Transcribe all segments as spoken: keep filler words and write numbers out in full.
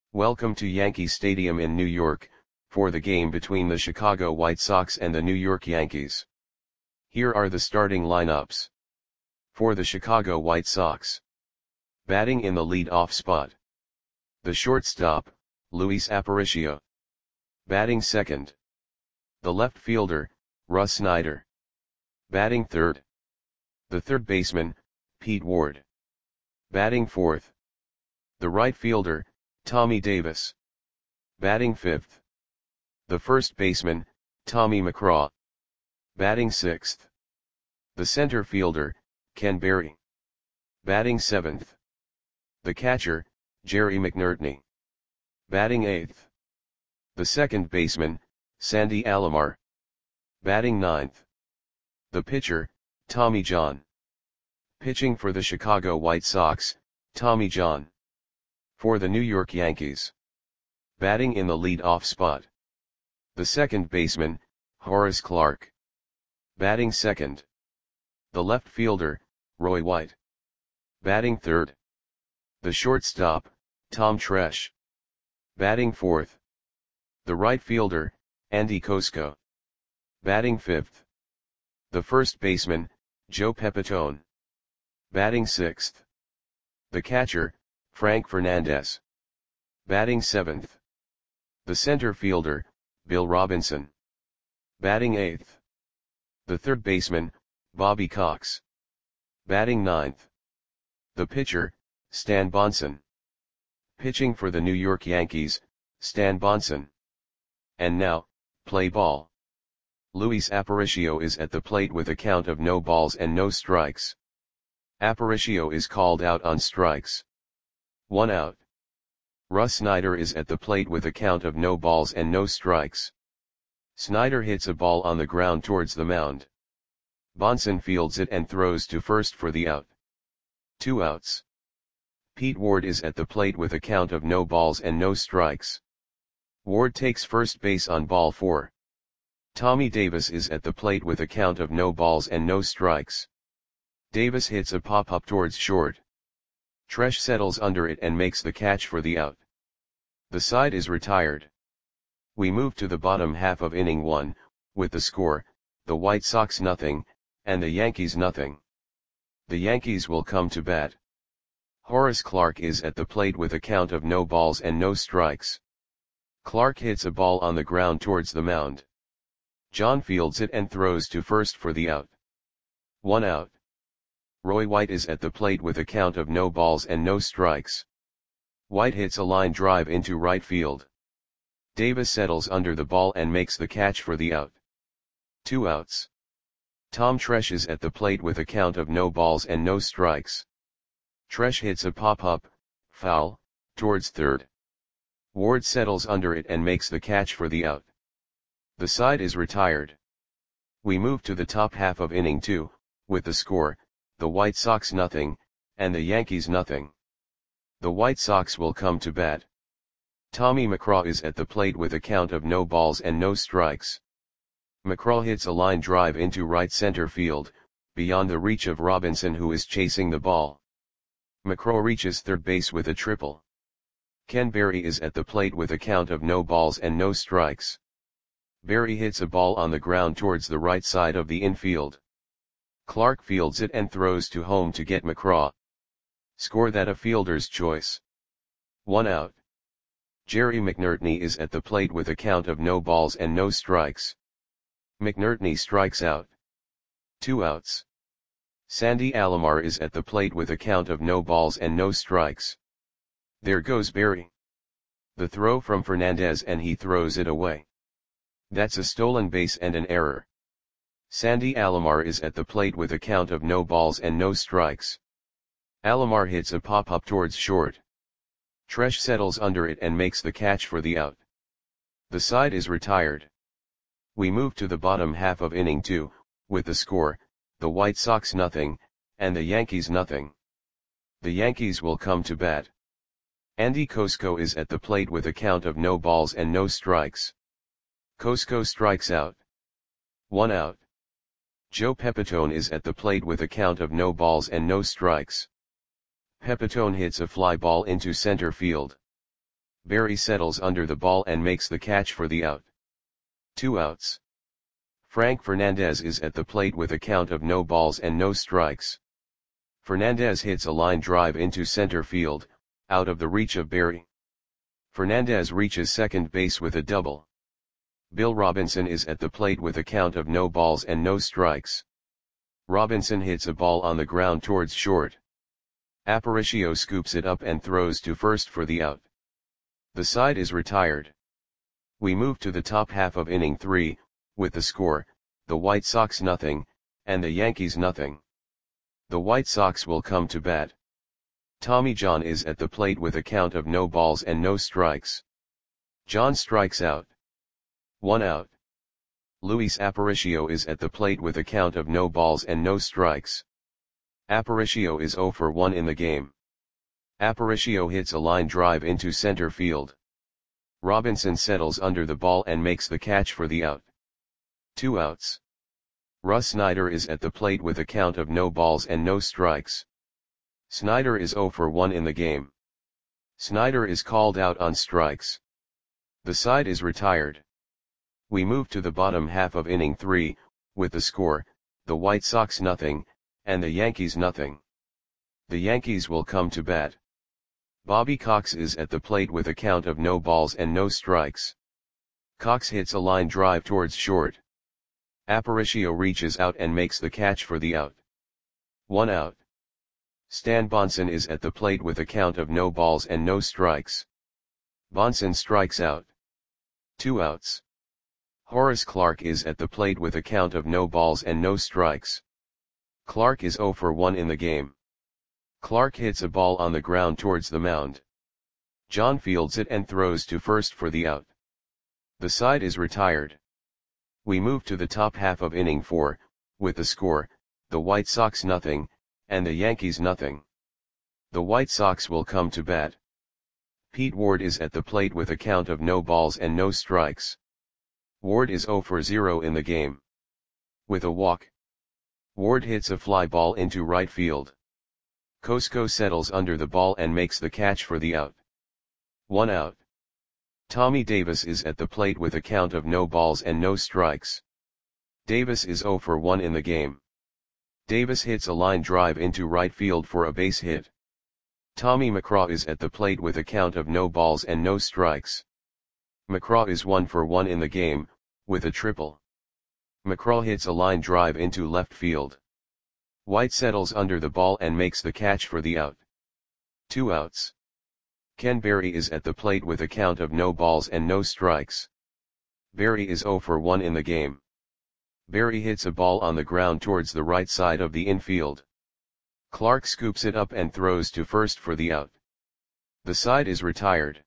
Welcome to Yankee Stadium in New York, for the game between the Chicago White Sox and the New York Yankees. Here are the starting lineups. For the Chicago White Sox. Batting in the lead-off spot. The shortstop, Luis Aparicio. Batting second. The left fielder, Russ Snyder. Batting third. The third baseman, Pete Ward. Batting fourth. The right fielder, Tommy Davis. Batting fifth. The first baseman, Tommy McCraw. Batting sixth. The center fielder, Ken Berry. Batting seventh. The catcher, Jerry McNertney. Batting eighth. The second baseman, Sandy Alomar. Batting ninth. The pitcher, Tommy John. Pitching for the Chicago White Sox, Tommy John. For the New York Yankees. Batting in the lead-off spot. The second baseman, Horace Clarke. Batting second. The left fielder, Roy White. Batting third. The shortstop, Tom Tresh. Batting fourth. The right fielder, Andy Kosko. Batting fifth. The first baseman, Joe Pepitone. Batting sixth. The catcher, Frank Fernandez. Batting seventh. The center fielder, Bill Robinson. Batting eighth. The third baseman, Bobby Cox. Batting ninth. The pitcher, Stan Bonson. Pitching for the New York Yankees, Stan Bonson. And now, play ball. Luis Aparicio is at the plate with a count of no balls and no strikes. Aparicio is called out on strikes. One out. Russ Snyder is at the plate with a count of no balls and no strikes. Snyder hits a ball on the ground towards the mound. Bonson fields it and throws to first for the out. Two outs. Pete Ward is at the plate with a count of no balls and no strikes. Ward takes first base on ball four. Tommy Davis is at the plate with a count of no balls and no strikes. Davis hits a pop-up towards short. Tresh settles under it and makes the catch for the out. The side is retired. We move to the bottom half of inning one, with the score, the White Sox nothing, and the Yankees nothing. The Yankees will come to bat. Horace Clarke is at the plate with a count of no balls and no strikes. Clarke hits a ball on the ground towards the mound. John fields it and throws to first for the out. One out. Roy White is at the plate with a count of no balls and no strikes. White hits a line drive into right field. Davis settles under the ball and makes the catch for the out. Two outs. Tom Tresh is at the plate with a count of no balls and no strikes. Tresh hits a pop-up, foul, towards third. Ward settles under it and makes the catch for the out. The side is retired. We move to the top half of inning two, with the score, the White Sox nothing, and the Yankees nothing. The White Sox will come to bat. Tommy McCraw is at the plate with a count of no balls and no strikes. McCraw hits a line drive into right center field, beyond the reach of Robinson who is chasing the ball. McCraw reaches third base with a triple. Ken Berry is at the plate with a count of no balls and no strikes. Berry hits a ball on the ground towards the right side of the infield. Clarke fields it and throws to home to get McCraw. Score that a fielder's choice. One out. Jerry McNertney is at the plate with a count of no balls and no strikes. McNertney strikes out. Two outs. Sandy Alomar is at the plate with a count of no balls and no strikes. There goes Berry. The throw from Fernandez and he throws it away. That's a stolen base and an error. Sandy Alomar is at the plate with a count of no balls and no strikes. Alomar hits a pop-up towards short. Tresh settles under it and makes the catch for the out. The side is retired. We move to the bottom half of inning two, with the score, the White Sox nothing, and the Yankees nothing. The Yankees will come to bat. Andy Kosko is at the plate with a count of no balls and no strikes. Kosko strikes out. One out. Joe Pepitone is at the plate with a count of no balls and no strikes. Pepitone hits a fly ball into center field. Berry settles under the ball and makes the catch for the out. Two outs. Frank Fernandez is at the plate with a count of no balls and no strikes. Fernandez hits a line drive into center field, out of the reach of Berry. Fernandez reaches second base with a double. Bill Robinson is at the plate with a count of no balls and no strikes. Robinson hits a ball on the ground towards short. Aparicio scoops it up and throws to first for the out. The side is retired. We move to the top half of inning three, with the score, the White Sox nothing, and the Yankees nothing. The White Sox will come to bat. Tommy John is at the plate with a count of no balls and no strikes. John strikes out. One out. Luis Aparicio is at the plate with a count of no balls and no strikes. Aparicio is zero for one in the game. Aparicio hits a line drive into center field. Robinson settles under the ball and makes the catch for the out. Two outs. Russ Snyder is at the plate with a count of no balls and no strikes. Snyder is zero for one in the game. Snyder is called out on strikes. The side is retired. We move to the bottom half of inning three, with the score, the White Sox nothing, and the Yankees nothing. The Yankees will come to bat. Bobby Cox is at the plate with a count of no balls and no strikes. Cox hits a line drive towards short. Aparicio reaches out and makes the catch for the out. One out. Stan Bonson is at the plate with a count of no balls and no strikes. Bonson strikes out. Two outs. Horace Clarke is at the plate with a count of no balls and no strikes. Clarke is zero for one in the game. Clarke hits a ball on the ground towards the mound. John fields it and throws to first for the out. The side is retired. We move to the top half of inning four, with the score, the White Sox nothing, and the Yankees nothing. The White Sox will come to bat. Pete Ward is at the plate with a count of no balls and no strikes. Ward is zero for zero in the game. With a walk, Ward hits a fly ball into right field. Cosco settles under the ball and makes the catch for the out. One out. Tommy Davis is at the plate with a count of no balls and no strikes. Davis is zero for one in the game. Davis hits a line drive into right field for a base hit. Tommy McCraw is at the plate with a count of no balls and no strikes. McCraw is one for one in the game, with a triple. McCraw hits a line drive into left field. White settles under the ball and makes the catch for the out. Two outs. Ken Berry is at the plate with a count of no balls and no strikes. Berry is zero for one in the game. Berry hits a ball on the ground towards the right side of the infield. Clarke scoops it up and throws to first for the out. The side is retired.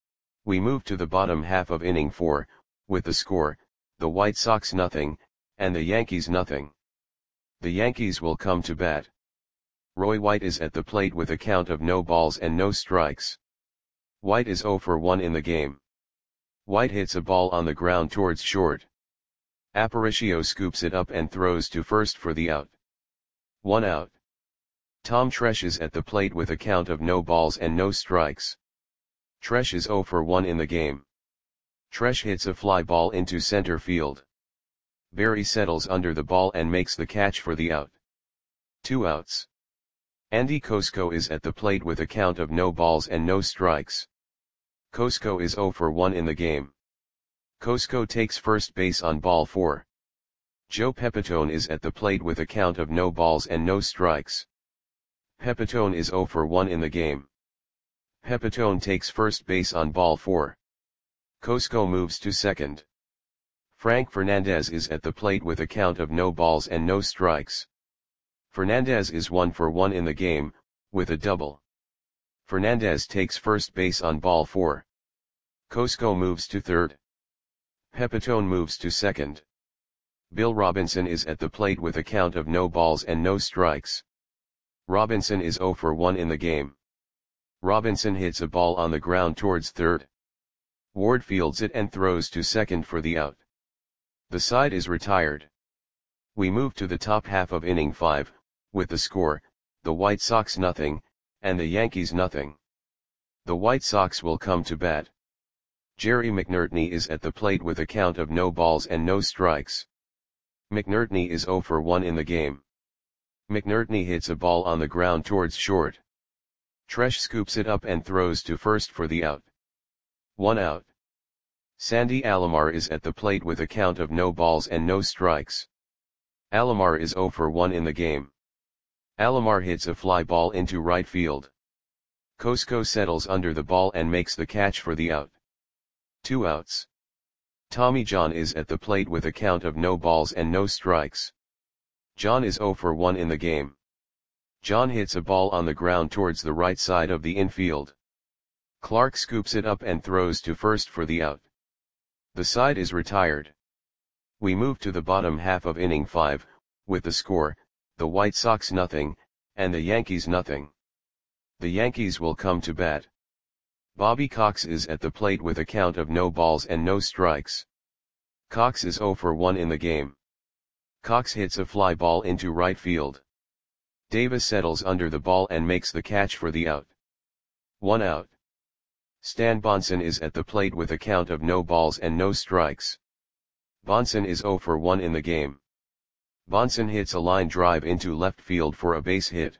We move to the bottom half of inning four, with the score, the White Sox nothing, and the Yankees nothing. The Yankees will come to bat. Roy White is at the plate with a count of no balls and no strikes. White is zero for one in the game. White hits a ball on the ground towards short. Aparicio scoops it up and throws to first for the out. One out. Tom Tresh is at the plate with a count of no balls and no strikes. Tresh is zero for one in the game. Tresh hits a fly ball into center field. Berry settles under the ball and makes the catch for the out. Two outs. Andy Cosco is at the plate with a count of no balls and no strikes. Cosco is zero for one in the game. Cosco takes first base on ball four. Joe Pepitone is at the plate with a count of no balls and no strikes. Pepitone is zero for one in the game. Pepitone takes first base on ball four. Cosco moves to second. Frank Fernandez is at the plate with a count of no balls and no strikes. Fernandez is one for one in the game, with a double. Fernandez takes first base on ball four. Cosco moves to third. Pepitone moves to second. Bill Robinson is at the plate with a count of no balls and no strikes. Robinson is zero for one in the game. Robinson hits a ball on the ground towards third. Ward fields it and throws to second for the out. The side is retired. We move to the top half of inning five, with the score, the White Sox nothing, and the Yankees nothing. The White Sox will come to bat. Jerry McNertney is at the plate with a count of no balls and no strikes. McNertney is zero for one in the game. McNertney hits a ball on the ground towards short. Tresh scoops it up and throws to first for the out. One out. Sandy Alomar is at the plate with a count of no balls and no strikes. Alomar is zero for one in the game. Alomar hits a fly ball into right field. Cosco settles under the ball and makes the catch for the out. Two outs. Tommy John is at the plate with a count of no balls and no strikes. John is zero for one in the game. John hits a ball on the ground towards the right side of the infield. Clark scoops it up and throws to first for the out. The side is retired. We move to the bottom half of inning five, with the score, the White Sox nothing, and the Yankees nothing. The Yankees will come to bat. Bobby Cox is at the plate with a count of no balls and no strikes. Cox is zero for one in the game. Cox hits a fly ball into right field. Davis settles under the ball and makes the catch for the out. One out. Stan Bonson is at the plate with a count of no balls and no strikes. Bonson is zero for one in the game. Bonson hits a line drive into left field for a base hit.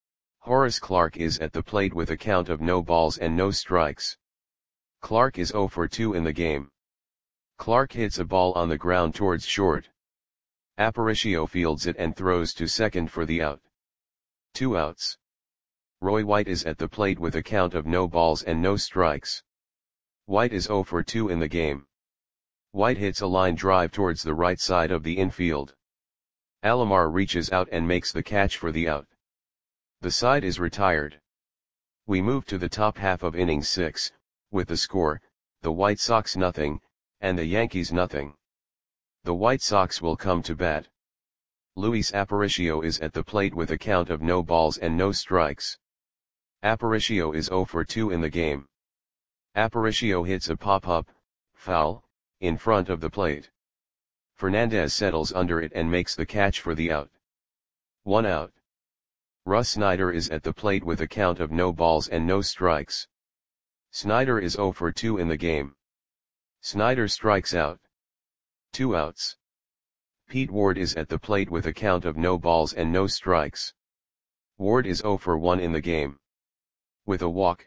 Horace Clarke is at the plate with a count of no balls and no strikes. Clarke is zero for two in the game. Clarke hits a ball on the ground towards short. Aparicio fields it and throws to second for the out. Two outs. Roy White is at the plate with a count of no balls and no strikes. White is zero for two in the game. White hits a line drive towards the right side of the infield. Alomar reaches out and makes the catch for the out. The side is retired. We move to the top half of inning six, with the score, the White Sox nothing, and the Yankees nothing. The White Sox will come to bat. Luis Aparicio is at the plate with a count of no balls and no strikes. Aparicio is zero for two in the game. Aparicio hits a pop-up, foul, in front of the plate. Fernandez settles under it and makes the catch for the out. One out. Russ Snyder is at the plate with a count of no balls and no strikes. Snyder is zero for two in the game. Snyder strikes out. Two outs. Pete Ward is at the plate with a count of no balls and no strikes. Ward is zero for one in the game. With a walk.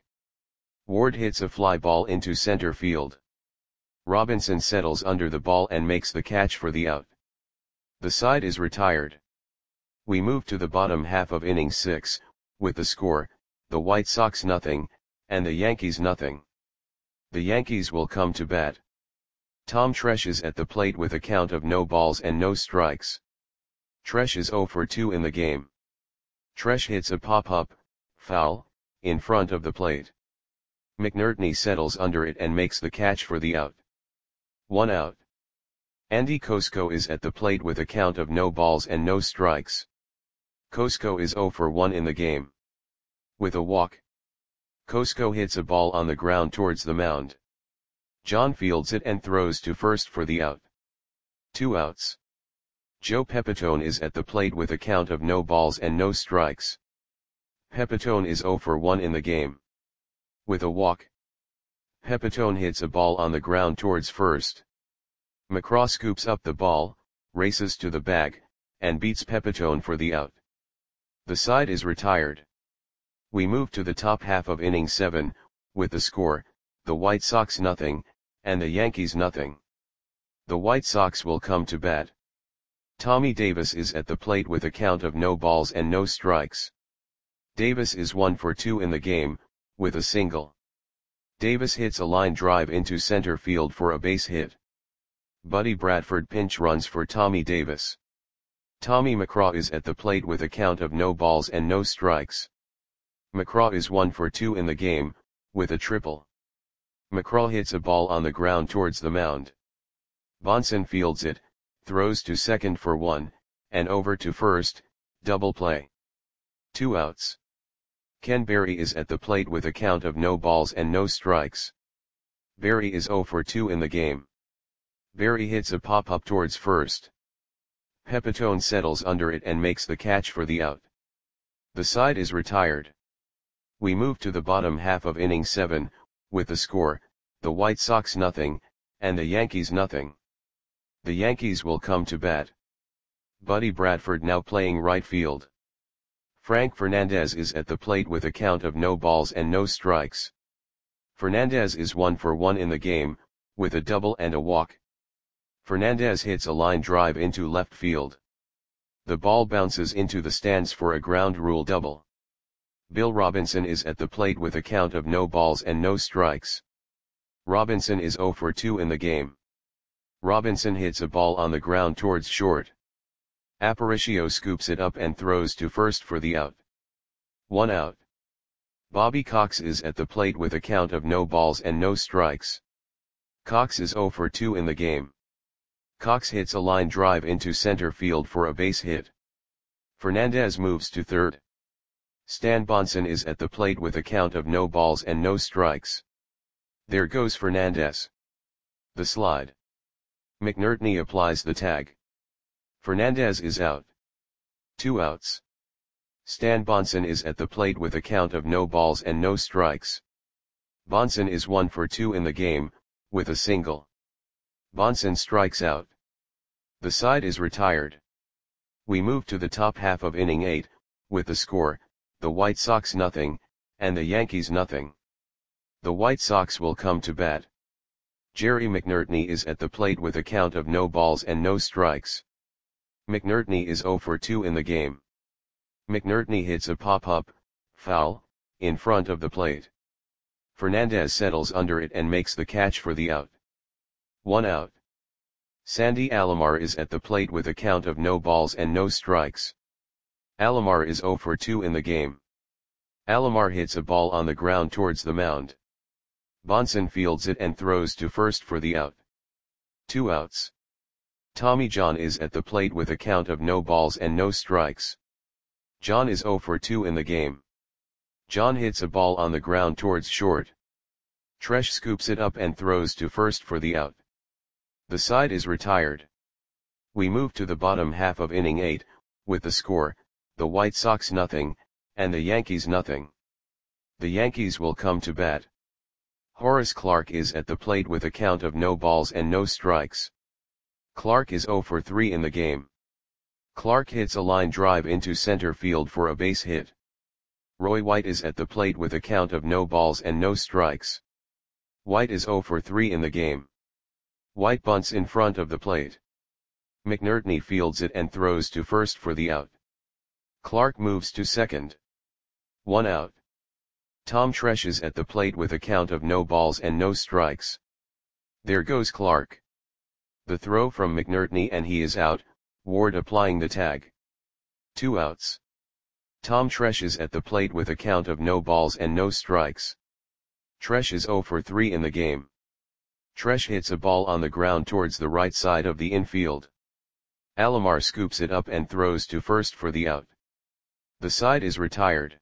Ward hits a fly ball into center field. Robinson settles under the ball and makes the catch for the out. The side is retired. We move to the bottom half of inning six, with the score, the White Sox nothing, and the Yankees nothing. The Yankees will come to bat. Tom Tresh is at the plate with a count of no balls and no strikes. Tresh is zero for two in the game. Tresh hits a pop-up, foul, in front of the plate. McNertney settles under it and makes the catch for the out. One out. Andy Cosco is at the plate with a count of no balls and no strikes. Cosco is zero for one in the game. With a walk. Cosco hits a ball on the ground towards the mound. John fields it and throws to first for the out. Two outs. Joe Pepitone is at the plate with a count of no balls and no strikes. Pepitone is zero for one in the game. With a walk. Pepitone hits a ball on the ground towards first. McCraw scoops up the ball, races to the bag, and beats Pepitone for the out. The side is retired. We move to the top half of inning seven, with the score, the White Sox nothing, and the Yankees nothing. The White Sox will come to bat. Tommy Davis is at the plate with a count of no balls and no strikes. Davis is one for two in the game, with a single. Davis hits a line drive into center field for a base hit. Buddy Bradford pinch runs for Tommy Davis. Tommy McCraw is at the plate with a count of no balls and no strikes. McCraw is one for two in the game, with a triple. McCraw hits a ball on the ground towards the mound. Bonson fields it, throws to second for one, and over to first, double play. Two outs. Ken Berry is at the plate with a count of no balls and no strikes. Berry is zero for two in the game. Berry hits a pop-up towards first. Pepitone settles under it and makes the catch for the out. The side is retired. We move to the bottom half of inning seven, with the score, the White Sox nothing, and the Yankees nothing. The Yankees will come to bat. Buddy Bradford now playing right field. Frank Fernandez is at the plate with a count of no balls and no strikes. Fernandez is one for one in the game, with a double and a walk. Fernandez hits a line drive into left field. The ball bounces into the stands for a ground rule double. Bill Robinson is at the plate with a count of no balls and no strikes. Robinson is zero for two in the game. Robinson hits a ball on the ground towards short. Aparicio scoops it up and throws to first for the out. One out. Bobby Cox is at the plate with a count of no balls and no strikes. Cox is zero for two in the game. Cox hits a line drive into center field for a base hit. Fernandez moves to third. Stan Bonson is at the plate with a count of no balls and no strikes. There goes Fernandez. The slide. McNertney applies the tag. Fernandez is out. Two outs. Stan Bonson is at the plate with a count of no balls and no strikes. Bonson is one for two in the game, with a single. Bonson strikes out. The side is retired. We move to the top half of inning eight, with the score, the White Sox nothing, and the Yankees nothing. The White Sox will come to bat. Jerry McNertney is at the plate with a count of no balls and no strikes. McNertney is zero for two in the game. McNertney hits a pop-up, foul, in front of the plate. Fernandez settles under it and makes the catch for the out. One out. Sandy Alomar is at the plate with a count of no balls and no strikes. Alomar is zero for two in the game. Alomar hits a ball on the ground towards the mound. Bonson fields it and throws to first for the out. Two outs. Tommy John is at the plate with a count of no balls and no strikes. John is zero for two in the game. John hits a ball on the ground towards short. Tresh scoops it up and throws to first for the out. The side is retired. We move to the bottom half of inning eight, with the score, the White Sox nothing, and the Yankees nothing. The Yankees will come to bat. Horace Clarke is at the plate with a count of no balls and no strikes. Clarke is zero for three in the game. Clarke hits a line drive into center field for a base hit. Roy White is at the plate with a count of no balls and no strikes. White is zero for three in the game. White bunts in front of the plate. McNertney fields it and throws to first for the out. Clarke moves to second. One out. Tom Tresh is at the plate with a count of no balls and no strikes. There goes Clarke. The throw from McNertney and he is out, Ward applying the tag. Two outs. Tom Tresh is at the plate with a count of no balls and no strikes. Tresh is zero for three in the game. Tresh hits a ball on the ground towards the right side of the infield. Alomar scoops it up and throws to first for the out. The side is retired.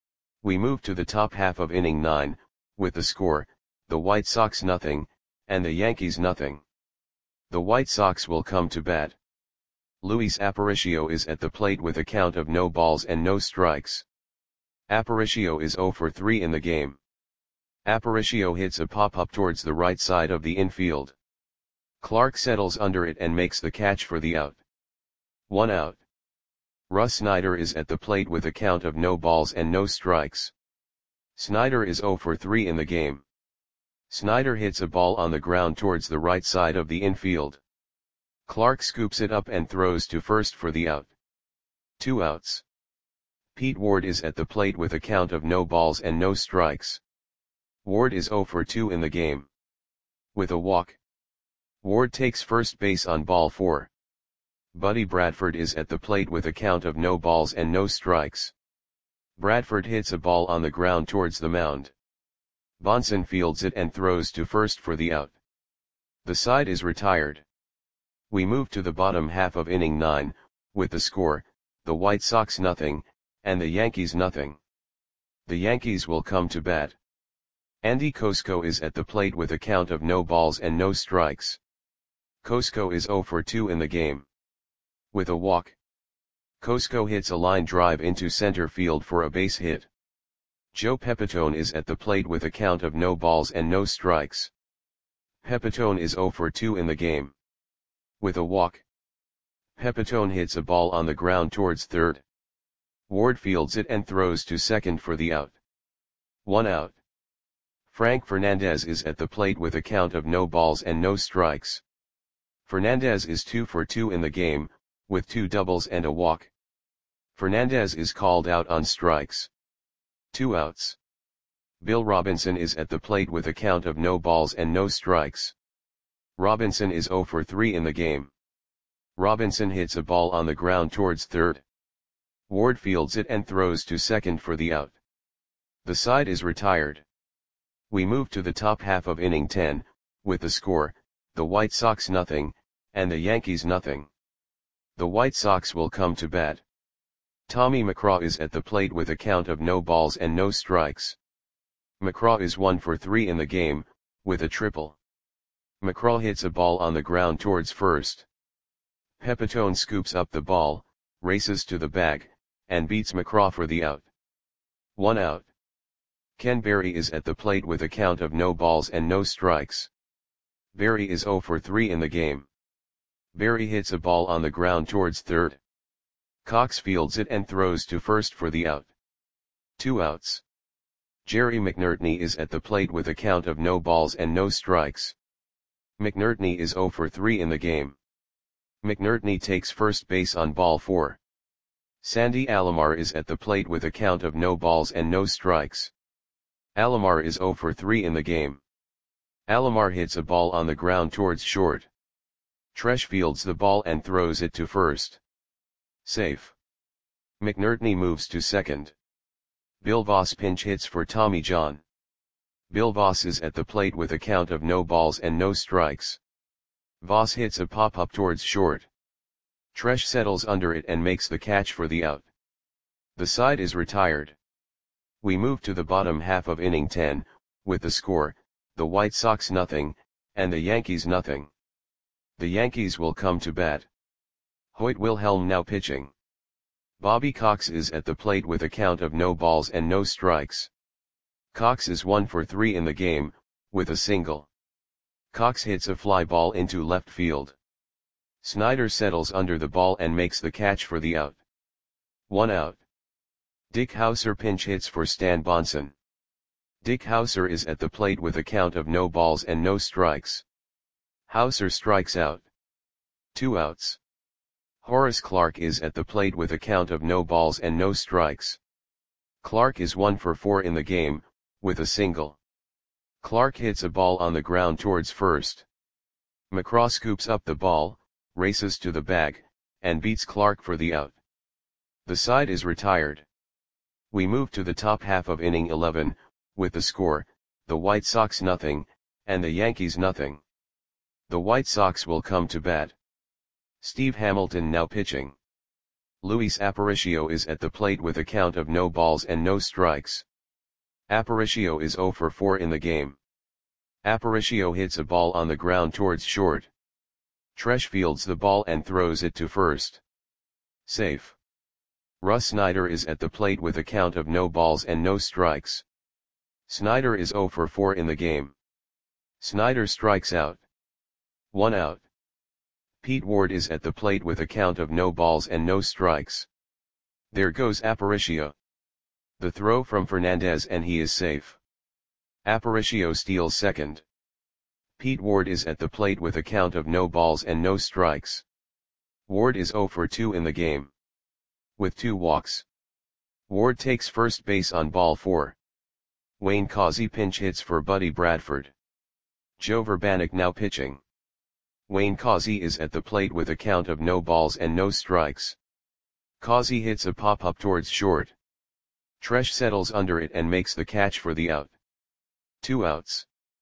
We move to the top half of inning nine, with the score, the White Sox nothing, and the Yankees nothing. The White Sox will come to bat. Luis Aparicio is at the plate with a count of no balls and no strikes. Aparicio is zero for three in the game. Aparicio hits a pop-up towards the right side of the infield. Clarke settles under it and makes the catch for the out. One out. Russ Snyder is at the plate with a count of no balls and no strikes. Snyder is zero for three in the game. Snyder hits a ball on the ground towards the right side of the infield. Clarke scoops it up and throws to first for the out. Two outs. Pete Ward is at the plate with a count of no balls and no strikes. Ward is zero for two in the game. With a walk. Ward takes first base on ball four. Buddy Bradford is at the plate with a count of no balls and no strikes. Bradford hits a ball on the ground towards the mound. Bonson fields it and throws to first for the out. The side is retired. We move to the bottom half of inning nine, with the score, the White Sox nothing, and the Yankees nothing. The Yankees will come to bat. Andy Kosko is at the plate with a count of no balls and no strikes. Kosko is zero for two in the game. With a walk. Kosko hits a line drive into center field for a base hit. Joe Pepitone is at the plate with a count of no balls and no strikes. Pepitone is zero for two in the game. With a walk, Pepitone hits a ball on the ground towards third. Ward fields it and throws to second for the out. One out. Frank Fernandez is at the plate with a count of no balls and no strikes. Fernandez is two for two in the game, with two doubles and a walk. Fernandez is called out on strikes. Two outs. Bill Robinson is at the plate with a count of no balls and no strikes. Robinson is zero for three in the game. Robinson hits a ball on the ground towards third. Ward fields it and throws to second for the out. The side is retired. We move to the top half of inning ten, with the score, the White Sox nothing, and the Yankees nothing. The White Sox will come to bat. Tommy McCraw is at the plate with a count of no balls and no strikes. McCraw is one for three in the game, with a triple. McCraw hits a ball on the ground towards first. Pepitone scoops up the ball, races to the bag, and beats McCraw for the out. One out. Ken Berry is at the plate with a count of no balls and no strikes. Berry is zero for three in the game. Berry hits a ball on the ground towards third. Cox fields it and throws to first for the out. Two outs. Jerry McNertney is at the plate with a count of no balls and no strikes. McNertney is zero for three in the game. McNertney takes first base on ball four. Sandy Alomar is at the plate with a count of no balls and no strikes. Alomar is zero for three in the game. Alomar hits a ball on the ground towards short. Tresh fields the ball and throws it to first. Safe. McNertney moves to second. Bill Voss pinch hits for Tommy John. Bill Voss is at the plate with a count of no balls and no strikes. Voss hits a pop-up towards short. Tresh settles under it and makes the catch for the out. The side is retired. We move to the bottom half of inning ten, with the score, the White Sox nothing, and the Yankees nothing. The Yankees will come to bat. Hoyt Wilhelm now pitching. Bobby Cox is at the plate with a count of no balls and no strikes. Cox is one for three in the game, with a single. Cox hits a fly ball into left field. Snyder settles under the ball and makes the catch for the out. One out. Dick Hauser pinch hits for Stan Bonson. Dick Hauser is at the plate with a count of no balls and no strikes. Hauser strikes out. Two outs. Horace Clarke is at the plate with a count of no balls and no strikes. Clarke is one for four in the game, with a single. Clarke hits a ball on the ground towards first. McCraw scoops up the ball, races to the bag, and beats Clarke for the out. The side is retired. We move to the top half of inning eleven, with the score, the White Sox nothing, and the Yankees nothing. The White Sox will come to bat. Steve Hamilton now pitching. Luis Aparicio is at the plate with a count of no balls and no strikes. Aparicio is zero for four in the game. Aparicio hits a ball on the ground towards short. Tresh fields the ball and throws it to first. Safe. Russ Snyder is at the plate with a count of no balls and no strikes. Snyder is zero for four in the game. Snyder strikes out. One out. Pete Ward is at the plate with a count of no balls and no strikes. There goes Aparicio. The throw from Fernandez and he is safe. Aparicio steals second. Pete Ward is at the plate with a count of no balls and no strikes. Ward is zero for two in the game. With two walks. Ward takes first base on ball four. Wayne Causey pinch hits for Buddy Bradford. Joe Vrbanek now pitching. Wayne Causey is at the plate with a count of no balls and no strikes. Causey hits a pop-up towards short. Tresh settles under it and makes the catch for the out. Two outs.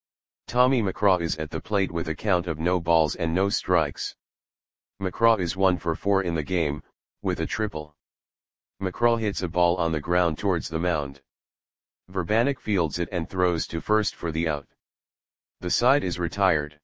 Tommy McCraw is at the plate with a count of no balls and no strikes. McCraw is one for four in the game, with a triple. McCraw hits a ball on the ground towards the mound. Vrbanek fields it and throws to first for the out. The side is retired.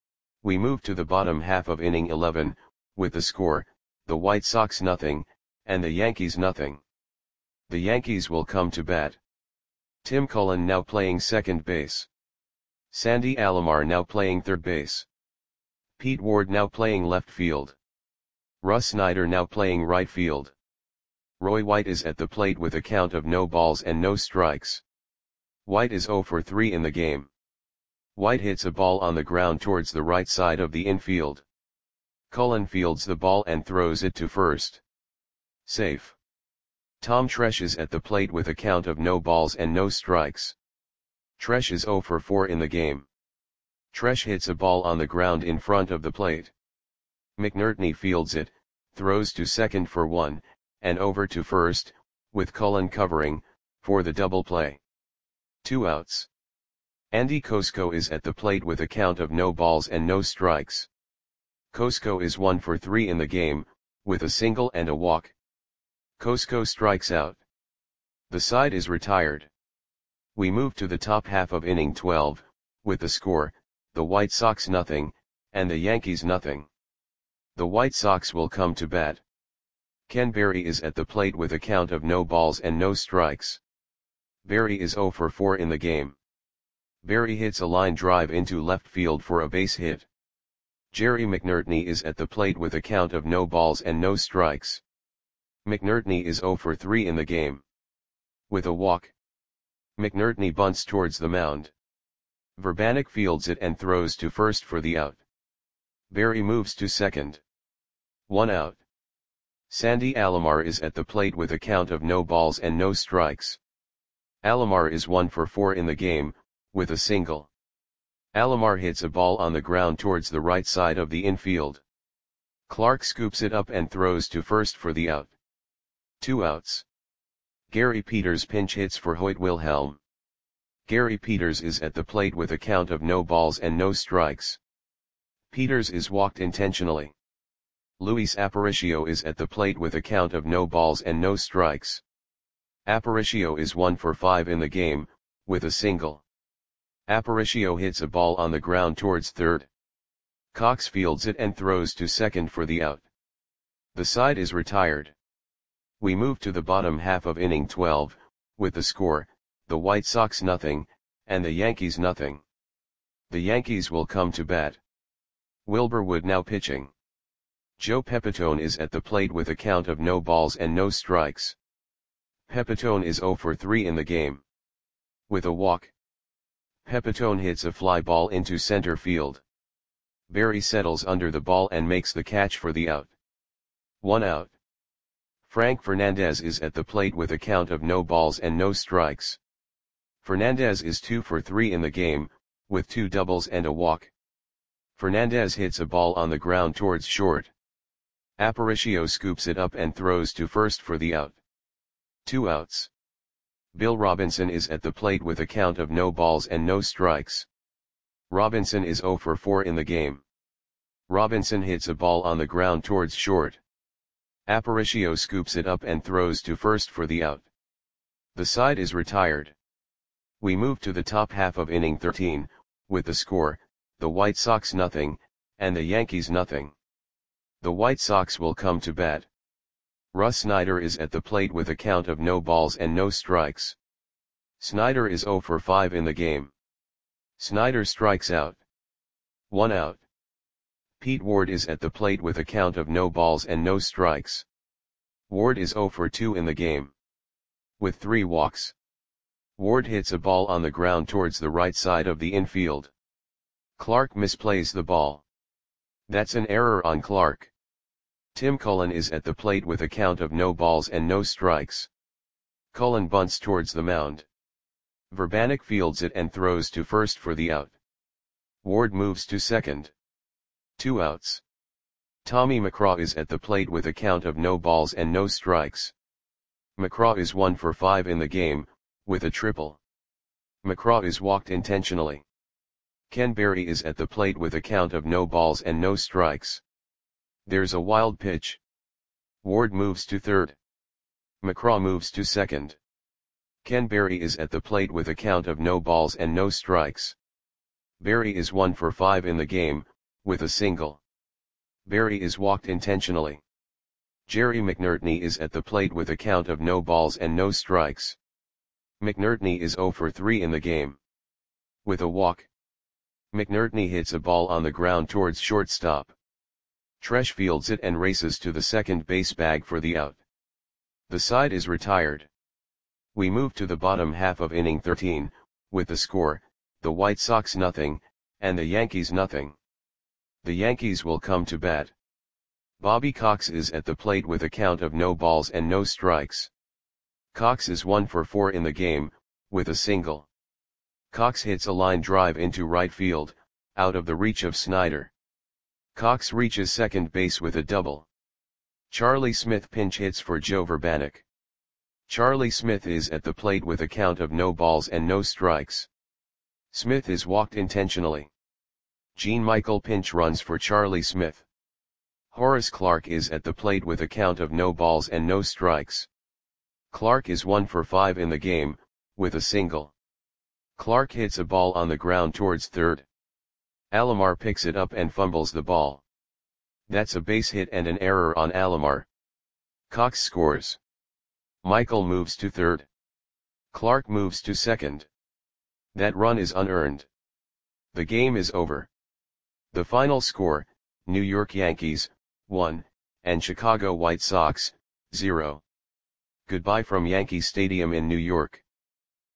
We move to the bottom half of inning eleven, with the score, the White Sox nothing, and the Yankees nothing. The Yankees will come to bat. Tim Cullen now playing second base. Sandy Alomar now playing third base. Pete Ward now playing left field. Russ Snyder now playing right field. Roy White is at the plate with a count of no balls and no strikes. White is zero for three in the game. White hits a ball on the ground towards the right side of the infield. Cullen fields the ball and throws it to first. Safe. Tom Tresh is at the plate with a count of no balls and no strikes. Tresh is zero for four in the game. Tresh hits a ball on the ground in front of the plate. McNertney fields it, throws to second for one, and over to first, with Cullen covering, for the double play. Two outs. Andy Kosko is at the plate with a count of no balls and no strikes. Kosko is one for three in the game, with a single and a walk. Kosko strikes out. The side is retired. We move to the top half of inning twelve, with the score, the White Sox nothing, and the Yankees nothing. The White Sox will come to bat. Ken Berry is at the plate with a count of no balls and no strikes. Berry is zero for four in the game. Berry hits a line drive into left field for a base hit. Jerry McNertney is at the plate with a count of no balls and no strikes. McNertney is zero for three in the game. With a walk. McNertney bunts towards the mound. Verbanek fields it and throws to first for the out. Berry moves to second. One out. Sandy Alomar is at the plate with a count of no balls and no strikes. Alomar is one for four in the game, with a single. Alomar hits a ball on the ground towards the right side of the infield. Clark scoops it up and throws to first for the out. Two outs. Gary Peters pinch hits for Hoyt Wilhelm. Gary Peters is at the plate with a count of no balls and no strikes. Peters is walked intentionally. Luis Aparicio is at the plate with a count of no balls and no strikes. Aparicio is one for five in the game, with a single. Aparicio hits a ball on the ground towards third. Cox fields it and throws to second for the out. The side is retired. We move to the bottom half of inning twelve, with the score, the White Sox nothing, and the Yankees nothing. The Yankees will come to bat. Wilbur Wood now pitching. Joe Pepitone is at the plate with a count of no balls and no strikes. Pepitone is zero for three in the game. With a walk. Pepitone hits a fly ball into center field. Berry settles under the ball and makes the catch for the out. One out. Frank Fernandez is at the plate with a count of no balls and no strikes. Fernandez is two for three in the game, with two doubles and a walk. Fernandez hits a ball on the ground towards short. Aparicio scoops it up and throws to first for the out. Two outs. Bill Robinson is at the plate with a count of no balls and no strikes. Robinson is zero for four in the game. Robinson hits a ball on the ground towards short. Aparicio scoops it up and throws to first for the out. The side is retired. We move to the top half of inning thirteen, with the score, the White Sox nothing, and the Yankees nothing. The White Sox will come to bat. Russ Snyder is at the plate with a count of no balls and no strikes. Snyder is zero for five in the game. Snyder strikes out. One out. Pete Ward is at the plate with a count of no balls and no strikes. Ward is zero for two in the game. With three walks. Ward hits a ball on the ground towards the right side of the infield. Clark misplays the ball. That's an error on Clark. Tim Cullen is at the plate with a count of no balls and no strikes. Cullen bunts towards the mound. Verbanek fields it and throws to first for the out. Ward moves to second. Two outs. Tommy McCraw is at the plate with a count of no balls and no strikes. McCraw is one for five in the game, with a triple. McCraw is walked intentionally. Ken Berry is at the plate with a count of no balls and no strikes. There's a wild pitch. Ward moves to third. McCraw moves to second. Ken Berry is at the plate with a count of no balls and no strikes. Berry is one for five in the game, with a single. Berry is walked intentionally. Jerry McNertney is at the plate with a count of no balls and no strikes. McNertney is zero for three in the game. With a walk. McNertney hits a ball on the ground towards shortstop. Tresh fields it and races to the second base bag for the out. The side is retired. We move to the bottom half of inning thirteen, with the score, the White Sox nothing, and the Yankees nothing. The Yankees will come to bat. Bobby Cox is at the plate with a count of no balls and no strikes. Cox is one for four in the game, with a single. Cox hits a line drive into right field, out of the reach of Snyder. Cox reaches second base with a double. Charlie Smith pinch hits for Joe Vrbanek. Charlie Smith is at the plate with a count of no balls and no strikes. Smith is walked intentionally. Gene Michael pinch runs for Charlie Smith. Horace Clarke is at the plate with a count of no balls and no strikes. Clarke is one for five in the game, with a single. Clarke hits a ball on the ground towards third. Alomar picks it up and fumbles the ball. That's a base hit and an error on Alomar. Cox scores. Michael moves to third. Clarke moves to second. That run is unearned. The game is over. The final score, New York Yankees, one, and Chicago White Sox, zero. Goodbye from Yankee Stadium in New York.